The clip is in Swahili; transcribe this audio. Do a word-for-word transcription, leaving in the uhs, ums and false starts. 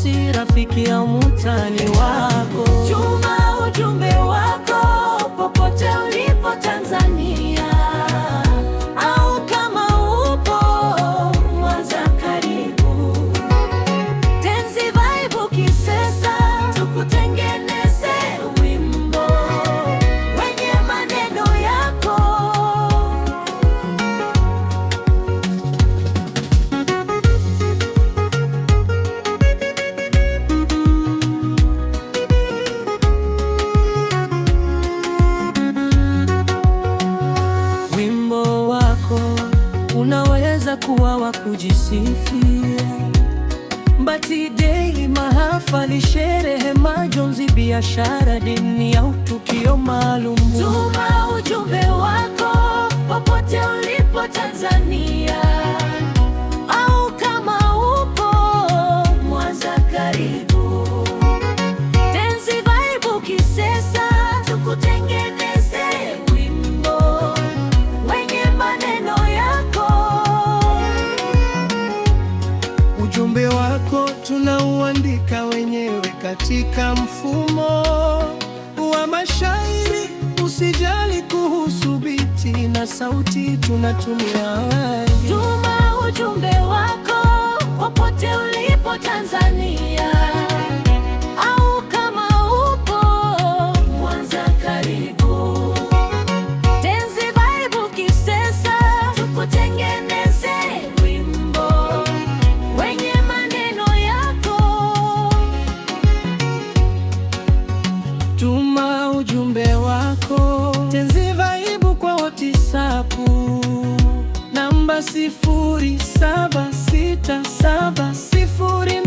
bosi, rafiki au mtani wako. Tuma ujumbe wako popote ulipo Tanzania, au kama upo Mwanza karibu. Tenzi Vibe Kisesa, tukutengeneze wimbo wenye maneno yako. Wimbo wako unaweza kuwa wa kujisifia, birthday, mahafali, sherehe, majonzi, biashara, dini au tukio maalum. Tuma ujumbe wako popote ulipo Tanzania, au kama upo Mwanza karibu. Tenzi Vibe Kisesa, tukutengeneze wimbo wenye maneno yako. Ujumbe wako tunauandika wenyewe katika mfumo wa mashairi, usijali kuhusu biti na sauti, tunatumia wengi. Tuma ujumbe wako popote ulipo Tanzania, au kama upo Mwanza karibu. Tenzi Vibe Kisesa, tukutengeneze wimbo wenye maneno yako. Tuma ujumbe wako Tenzi Vibe kwa WhatsApp, namba sifuri saba sita saba sifuri